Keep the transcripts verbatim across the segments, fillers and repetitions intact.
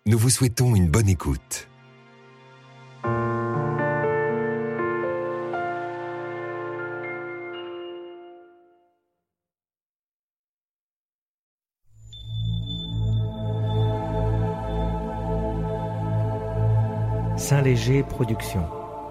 nous vous souhaitons une bonne écoute. Saint-Léger Productions.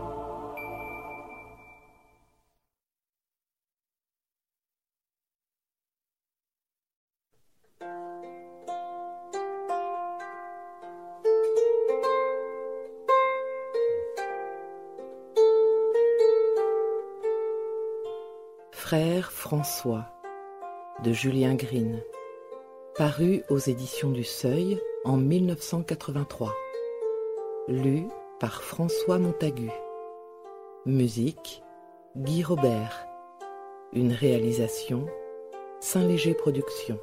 Frère François de Julien Green, paru aux éditions du Seuil en mille neuf cent quatre-vingt-trois. Lu par François Montagu. Musique Guy Robert. Une réalisation Saint-Léger Productions.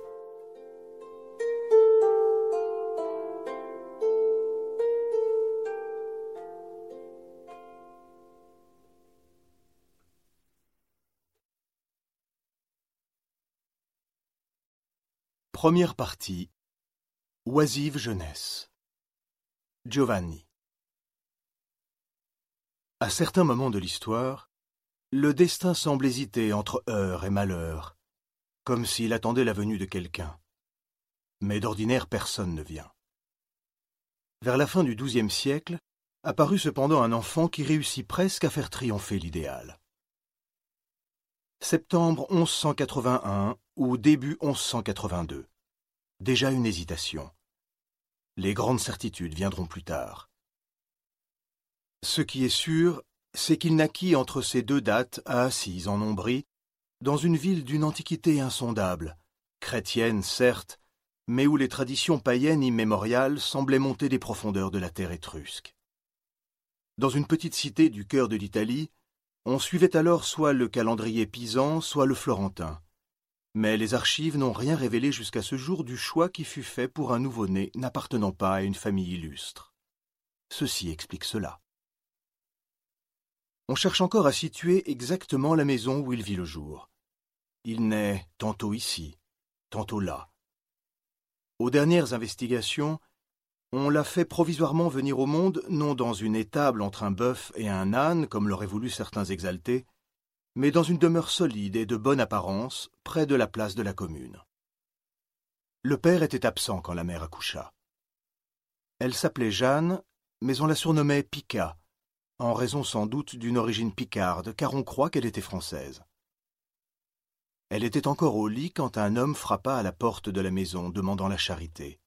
Première partie. Oisive jeunesse. Giovanni. À certains moments de l'histoire, le destin semble hésiter entre heurts et malheurs, comme s'il attendait la venue de quelqu'un. Mais d'ordinaire, personne ne vient. Vers la fin du douzième siècle, apparut cependant un enfant qui réussit presque à faire triompher l'idéal. Septembre onze cent quatre-vingt-un ou début onze cent quatre-vingt-deux. Déjà une hésitation. Les grandes certitudes viendront plus tard. Ce qui est sûr, c'est qu'il naquit entre ces deux dates à Assise en Ombrie, dans une ville d'une antiquité insondable, chrétienne certes, mais où les traditions païennes immémoriales semblaient monter des profondeurs de la terre étrusque. Dans une petite cité du cœur de l'Italie, on suivait alors soit le calendrier pisan, soit le florentin. Mais les archives n'ont rien révélé jusqu'à ce jour du choix qui fut fait pour un nouveau-né n'appartenant pas à une famille illustre. Ceci explique cela. On cherche encore à situer exactement la maison où il vit le jour. Il naît tantôt ici, tantôt là. Aux dernières investigations, on l'a fait provisoirement venir au monde, non dans une étable entre un bœuf et un âne, comme l'auraient voulu certains exaltés, mais dans une demeure solide et de bonne apparence, près de la place de la commune. Le père était absent quand la mère accoucha. Elle s'appelait Jeanne, mais on la surnommait Pica, en raison sans doute d'une origine picarde, car on croit qu'elle était française. Elle était encore au lit quand un homme frappa à la porte de la maison, demandant la charité.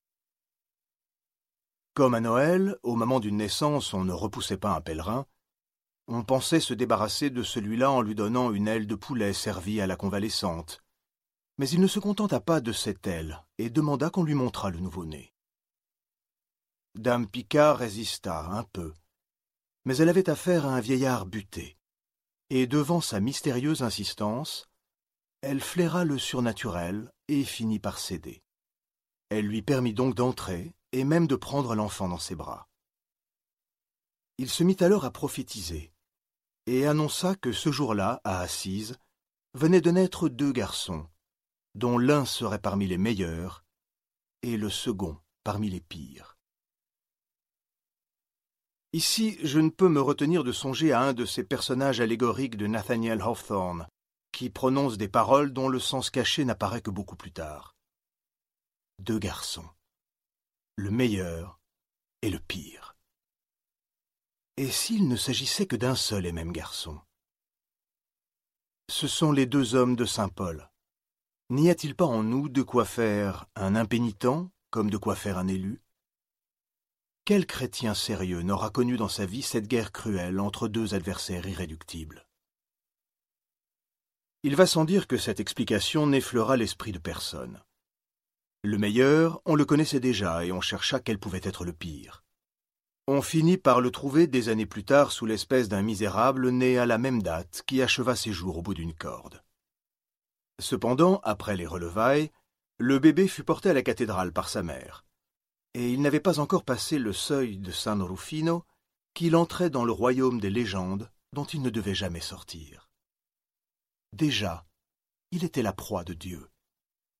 Comme à Noël, au moment d'une naissance, on ne repoussait pas un pèlerin, on pensait se débarrasser de celui-là en lui donnant une aile de poulet servie à la convalescente. Mais il ne se contenta pas de cette aile et demanda qu'on lui montrât le nouveau-né. Dame Pica résista un peu, mais elle avait affaire à un vieillard buté, et devant sa mystérieuse insistance, elle flaira le surnaturel et finit par céder. Elle lui permit donc d'entrer et même de prendre l'enfant dans ses bras. Il se mit alors à prophétiser, et annonça que ce jour-là, à Assise, venaient de naître deux garçons, dont l'un serait parmi les meilleurs, et le second parmi les pires. Ici, je ne peux me retenir de songer à un de ces personnages allégoriques de Nathaniel Hawthorne, qui prononce des paroles dont le sens caché n'apparaît que beaucoup plus tard. Deux garçons, le meilleur et le pire. Et s'il ne s'agissait que d'un seul et même garçon? Ce sont les deux hommes de saint Paul. N'y a-t-il pas en nous de quoi faire un impénitent comme de quoi faire un élu? Quel chrétien sérieux n'aura connu dans sa vie cette guerre cruelle entre deux adversaires irréductibles? Il va sans dire que cette explication n'effleura l'esprit de personne. Le meilleur, on le connaissait déjà et on chercha quel pouvait être le pire. On finit par le trouver des années plus tard sous l'espèce d'un misérable né à la même date qui acheva ses jours au bout d'une corde. Cependant, après les relevailles, le bébé fut porté à la cathédrale par sa mère, et il n'avait pas encore passé le seuil de San Rufino qu'il entrait dans le royaume des légendes dont il ne devait jamais sortir. Déjà, il était la proie de Dieu.